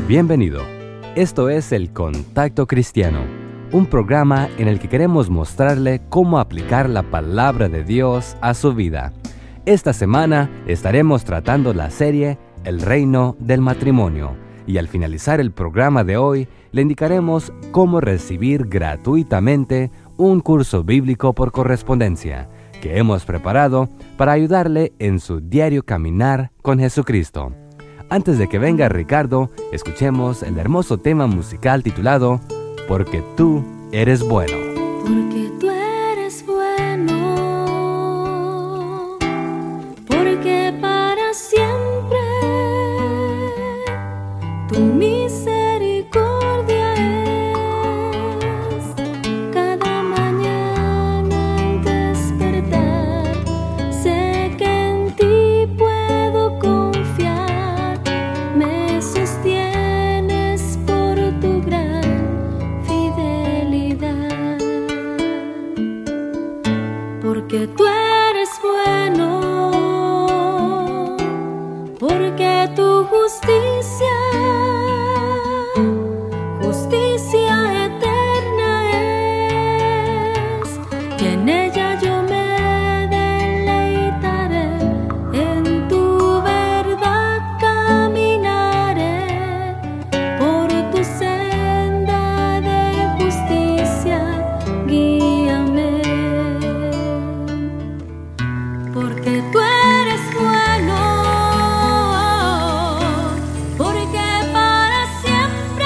Bienvenido. Esto es El Contacto Cristiano, un programa en el que queremos mostrarle cómo aplicar la palabra de Dios a su vida. Esta semana estaremos tratando la serie El Reino del Matrimonio, y al finalizar el programa de hoy, le indicaremos cómo recibir gratuitamente un curso bíblico por correspondencia que hemos preparado para ayudarle en su diario caminar con Jesucristo. Antes de que venga Ricardo, escuchemos el hermoso tema musical titulado Porque tú eres bueno. Porque tú eres bueno, porque para siempre tu misericordia es. Cada mañana al despertar, sé que en ti puedo confiar. Me sostienes por tu gran fidelidad. Porque tú eres bueno, porque tu justicia eterna es, y en ella yo me deleitaré, en tu verdad caminaré, por tu senda de justicia guíame. Porque tú eres bueno, porque para siempre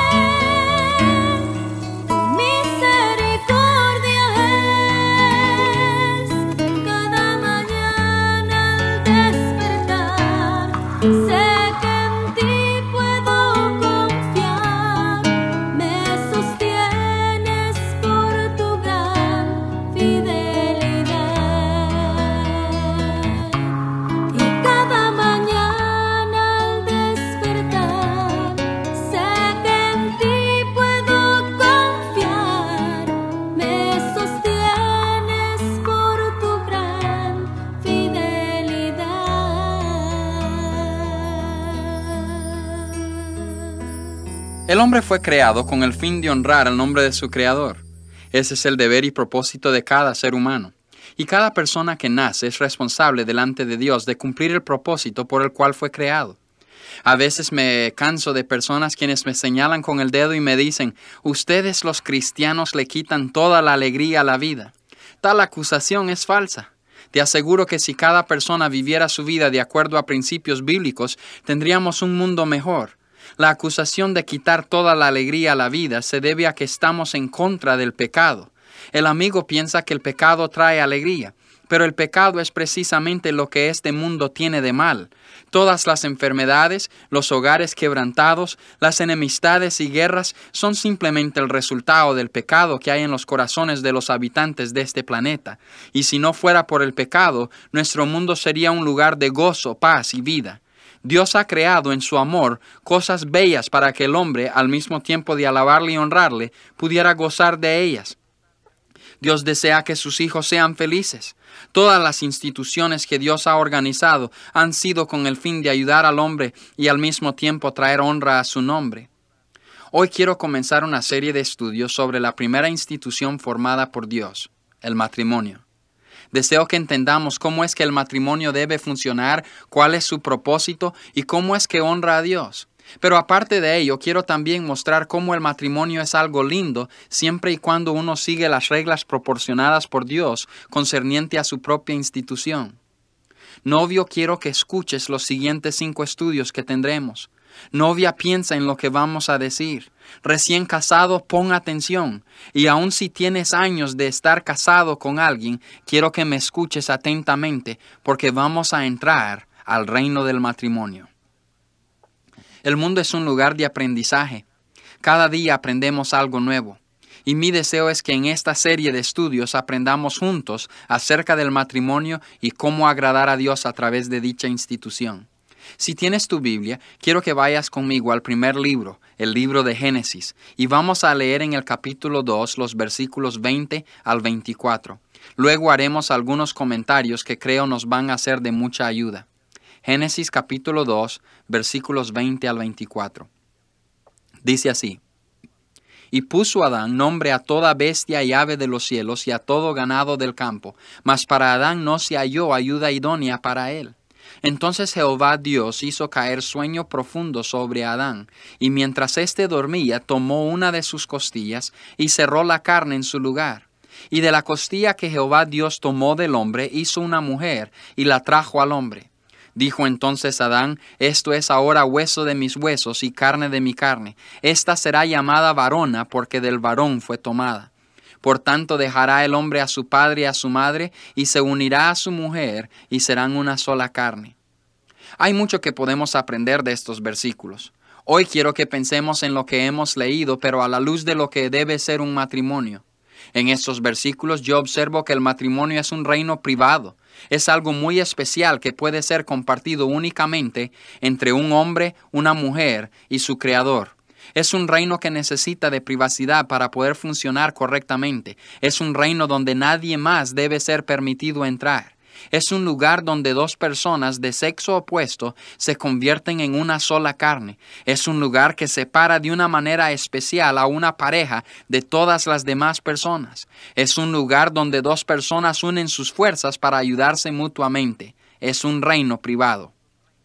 tu misericordia es. Cada mañana al despertar, sé que en ti puedo confiar. Me sostienes por tu gran fidelidad. Y cada mañana al despertar, sé que en ti puedo confiar. Me sostienes por tu gran fidelidad. El hombre fue creado con el fin de honrar el nombre de su Creador. Ese es el deber y propósito de cada ser humano. Y cada persona que nace es responsable delante de Dios de cumplir el propósito por el cual fue creado. A veces me canso de personas quienes me señalan con el dedo y me dicen, ustedes los cristianos le quitan toda la alegría a la vida. Tal acusación es falsa. Te aseguro que si cada persona viviera su vida de acuerdo a principios bíblicos, tendríamos un mundo mejor. La acusación de quitar toda la alegría a la vida se debe a que estamos en contra del pecado. El amigo piensa que el pecado trae alegría, pero el pecado es precisamente lo que este mundo tiene de mal. Todas las enfermedades, los hogares quebrantados, las enemistades y guerras son simplemente el resultado del pecado que hay en los corazones de los habitantes de este planeta. Y si no fuera por el pecado, nuestro mundo sería un lugar de gozo, paz y vida. Dios ha creado en su amor cosas bellas para que el hombre, al mismo tiempo de alabarle y honrarle, pudiera gozar de ellas. Dios desea que sus hijos sean felices. Todas las instituciones que Dios ha organizado han sido con el fin de ayudar al hombre y al mismo tiempo traer honra a su nombre. Hoy quiero comenzar una serie de estudios sobre la primera institución formada por Dios, el matrimonio. Deseo que entendamos cómo es que el matrimonio debe funcionar, cuál es su propósito y cómo es que honra a Dios. Pero aparte de ello, quiero también mostrar cómo el matrimonio es algo lindo siempre y cuando uno sigue las reglas proporcionadas por Dios concerniente a su propia institución. Novio, quiero que escuches los siguientes 5 estudios que tendremos. Novia, piensa en lo que vamos a decir. Recién casado, pon atención. Y aun si tienes años de estar casado con alguien, quiero que me escuches atentamente porque vamos a entrar al reino del matrimonio. El mundo es un lugar de aprendizaje. Cada día aprendemos algo nuevo. Y mi deseo es que en esta serie de estudios aprendamos juntos acerca del matrimonio y cómo agradar a Dios a través de dicha institución. Si tienes tu Biblia, quiero que vayas conmigo al primer libro, el libro de Génesis, y vamos a leer en el capítulo 2 los versículos 20 al 24. Luego haremos algunos comentarios que creo nos van a ser de mucha ayuda. Génesis capítulo 2, versículos 20 al 24. Dice así: y puso Adán nombre a toda bestia y ave de los cielos y a todo ganado del campo, mas para Adán no se halló ayuda idónea para él. Entonces Jehová Dios hizo caer sueño profundo sobre Adán, y mientras éste dormía, tomó una de sus costillas y cerró la carne en su lugar. Y de la costilla que Jehová Dios tomó del hombre, hizo una mujer, y la trajo al hombre. Dijo entonces Adán: esto es ahora hueso de mis huesos y carne de mi carne. Esta será llamada varona, porque del varón fue tomada. Por tanto dejará el hombre a su padre y a su madre, y se unirá a su mujer, y serán una sola carne. Hay mucho que podemos aprender de estos versículos. Hoy quiero que pensemos en lo que hemos leído, pero a la luz de lo que debe ser un matrimonio. En estos versículos yo observo que el matrimonio es un reino privado. Es algo muy especial que puede ser compartido únicamente entre un hombre, una mujer y su creador. Es un reino que necesita de privacidad para poder funcionar correctamente. Es un reino donde nadie más debe ser permitido entrar. Es un lugar donde dos personas de sexo opuesto se convierten en una sola carne. Es un lugar que separa de una manera especial a una pareja de todas las demás personas. Es un lugar donde dos personas unen sus fuerzas para ayudarse mutuamente. Es un reino privado.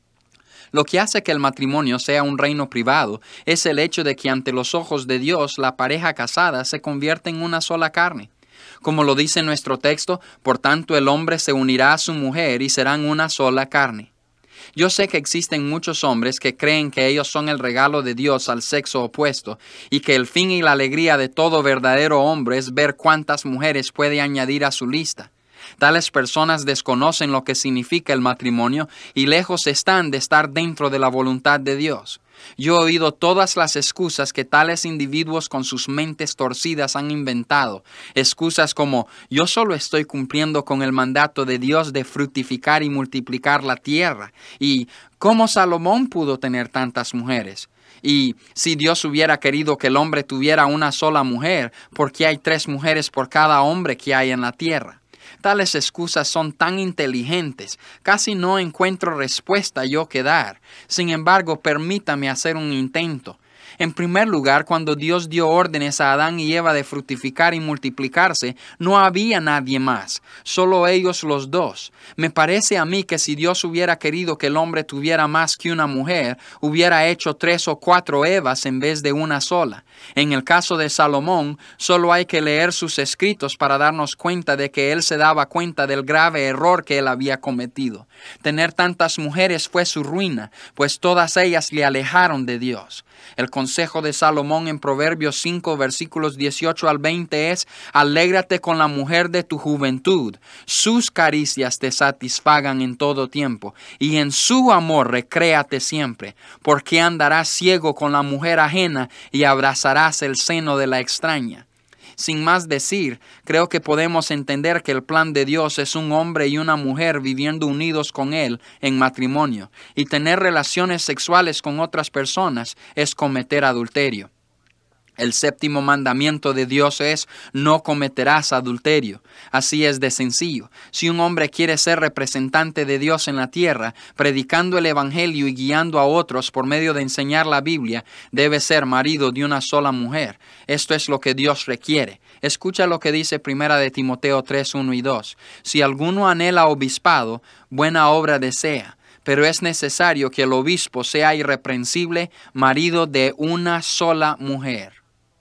Lo que hace que el matrimonio sea un reino privado es el hecho de que ante los ojos de Dios la pareja casada se convierte en una sola carne. Como lo dice nuestro texto, por tanto el hombre se unirá a su mujer y serán una sola carne. Yo sé que existen muchos hombres que creen que ellos son el regalo de Dios al sexo opuesto y que el fin y la alegría de todo verdadero hombre es ver cuántas mujeres puede añadir a su lista. Tales personas desconocen lo que significa el matrimonio y lejos están de estar dentro de la voluntad de Dios. Yo he oído todas las excusas que tales individuos con sus mentes torcidas han inventado. Excusas como: yo solo estoy cumpliendo con el mandato de Dios de fructificar y multiplicar la tierra. Y ¿cómo Salomón pudo tener tantas mujeres? Y si Dios hubiera querido que el hombre tuviera una sola mujer, ¿por qué hay 3 mujeres por cada hombre que hay en la tierra? Tales excusas son tan inteligentes, casi no encuentro respuesta yo que dar. Sin embargo, permítame hacer un intento. En primer lugar, cuando Dios dio órdenes a Adán y Eva de fructificar y multiplicarse, no había nadie más, solo ellos los dos. Me parece a mí que si Dios hubiera querido que el hombre tuviera más que una mujer, hubiera hecho 3 o 4 Evas en vez de una sola. En el caso de Salomón, solo hay que leer sus escritos para darnos cuenta de que él se daba cuenta del grave error que él había cometido. Tener tantas mujeres fue su ruina, pues todas ellas le alejaron de Dios. El consejo de Salomón en Proverbios 5, versículos 18 al 20 es: alégrate con la mujer de tu juventud, sus caricias te satisfagan en todo tiempo, y en su amor recréate siempre, porque andarás ciego con la mujer ajena y abrazarás el seno de la extraña. Sin más decir, creo que podemos entender que el plan de Dios es un hombre y una mujer viviendo unidos con Él en matrimonio, y tener relaciones sexuales con otras personas es cometer adulterio. El 7º mandamiento de Dios es: no cometerás adulterio. Así es de sencillo. Si un hombre quiere ser representante de Dios en la tierra, predicando el Evangelio y guiando a otros por medio de enseñar la Biblia, debe ser marido de una sola mujer. Esto es lo que Dios requiere. Escucha lo que dice 1 de Timoteo 3, 1 y 2. Si alguno anhela obispado, buena obra desea. Pero es necesario que el obispo sea irreprensible, marido de una sola mujer.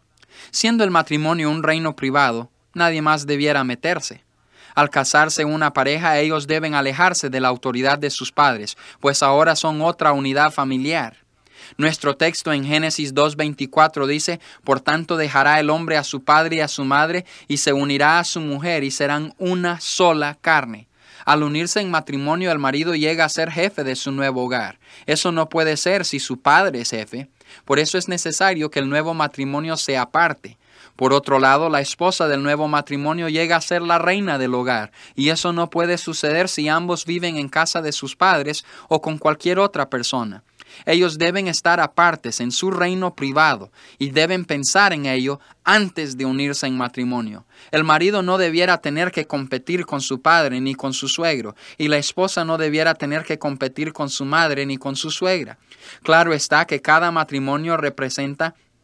Siendo el matrimonio un reino privado, nadie más debiera meterse. Al casarse una pareja, ellos deben alejarse de la autoridad de sus padres, pues ahora son otra unidad familiar. Nuestro texto en Génesis 2:24 dice: por tanto dejará el hombre a su padre y a su madre, y se unirá a su mujer, y serán una sola carne. Al unirse en matrimonio, el marido llega a ser jefe de su nuevo hogar. Eso no puede ser si su padre es jefe. Por eso es necesario que el nuevo matrimonio se aparte. Por otro lado, la esposa del nuevo matrimonio llega a ser la reina del hogar, y eso no puede suceder si ambos viven en casa de sus padres o con cualquier otra persona. Ellos deben estar apartes en su reino privado y deben pensar en ello antes de unirse en matrimonio. El marido no debiera tener que competir con su padre ni con su suegro, y la esposa no debiera tener que competir con su madre ni con su suegra. Claro está que cada matrimonio representa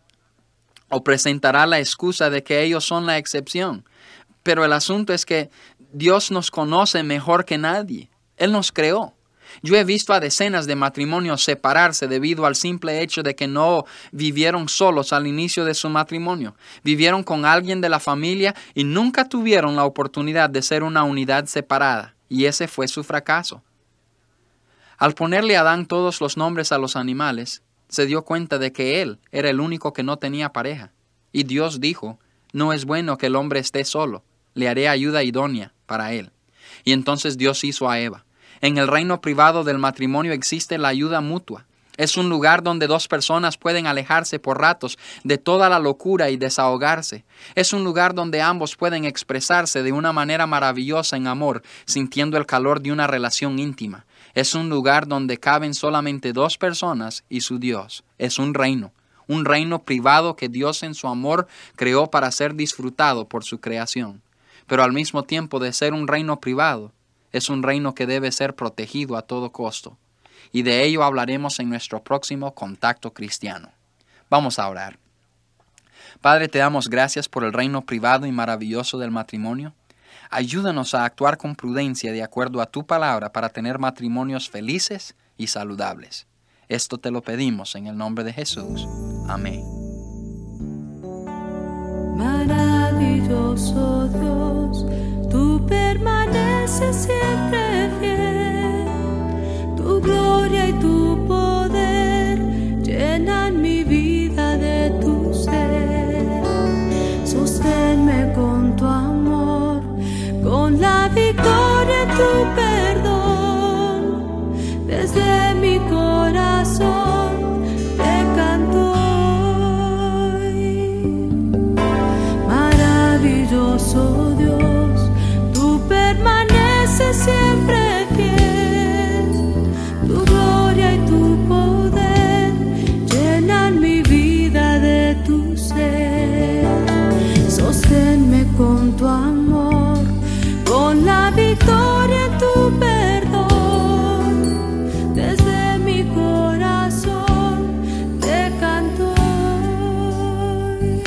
o presentará la excusa de que ellos son la excepción. Pero el asunto es que Dios nos conoce mejor que nadie. Él nos creó. Yo he visto a decenas de matrimonios separarse debido al simple hecho de que no vivieron solos al inicio de su matrimonio. Vivieron con alguien de la familia y nunca tuvieron la oportunidad de ser una unidad separada. Y ese fue su fracaso. Al ponerle a Adán todos los nombres a los animales, se dio cuenta de que él era el único que no tenía pareja. Y Dios dijo, no es bueno que el hombre esté solo, le haré ayuda idónea para él. Y entonces Dios hizo a Eva. En el reino privado del matrimonio existe la ayuda mutua. Es un lugar donde dos personas pueden alejarse por ratos de toda la locura y desahogarse. Es un lugar donde ambos pueden expresarse de una manera maravillosa en amor, sintiendo el calor de una relación íntima. Es un lugar donde caben solamente dos personas y su Dios. Es un reino privado que Dios en su amor creó para ser disfrutado por su creación. Pero al mismo tiempo de ser un reino privado, es un reino que debe ser protegido a todo costo. Y de ello hablaremos en nuestro próximo Contacto Cristiano. Vamos a orar. Padre, te damos gracias por el reino privado y maravilloso del matrimonio. Ayúdanos a actuar con prudencia de acuerdo a tu palabra para tener matrimonios felices y saludables. Esto te lo pedimos en el nombre de Jesús. Amén. Maravilloso Dios, tú permaneces siempre fiel. Tu gloria y tu poder llenan mi vida de tu ser. Sosténme con tu amor, con la victoria en tu perdón. Desde mi corazón te canto hoy. Maravilloso Dios, tú permaneces siempre fiel. Tu gloria y tu poder llenan mi vida de tu ser. Sosténme con tu amor, con la victoria en tu perdón. Desde mi corazón te canto hoy.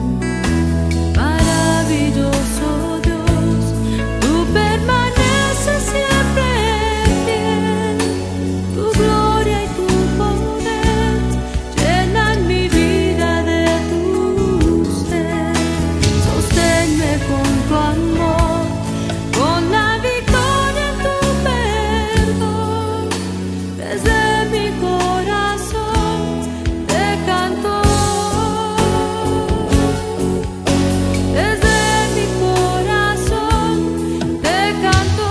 Maravilloso Dios, tú permaneces siempre fiel. Tu gloria y tu poder llenan mi vida de tu ser. Sosténme con tu amor, con la victoria en tu perdón. Desde mi corazón te canto hoy. Desde mi corazón te canto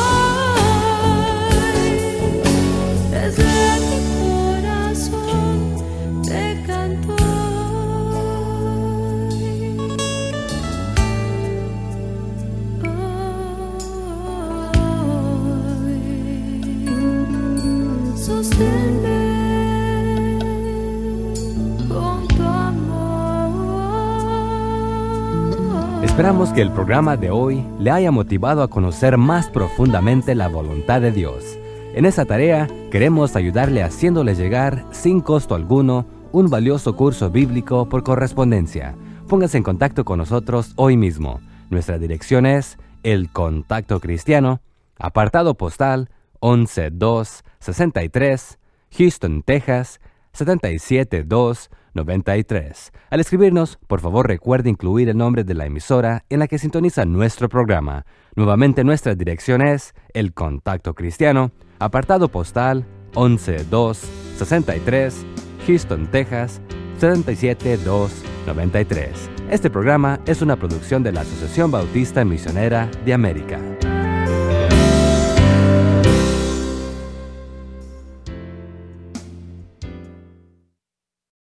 hoy. Desde mi corazón te canto hoy. Sosténme con tu amor. Esperamos que el programa de hoy le haya motivado a conocer más profundamente la voluntad de Dios. En esa tarea queremos ayudarle haciéndole llegar, sin costo alguno, un valioso curso bíblico por correspondencia. Póngase en contacto con nosotros hoy mismo. Nuestra dirección es El Contacto Cristiano, apartado postal 11263, Houston, Texas 77293. Al escribirnos, por favor recuerde incluir el nombre de la emisora en la que sintoniza nuestro programa. Nuevamente nuestra dirección es El Contacto Cristiano, apartado postal 11263, Houston, Texas 77293. Este programa es una producción de la Asociación Bautista Misionera de América.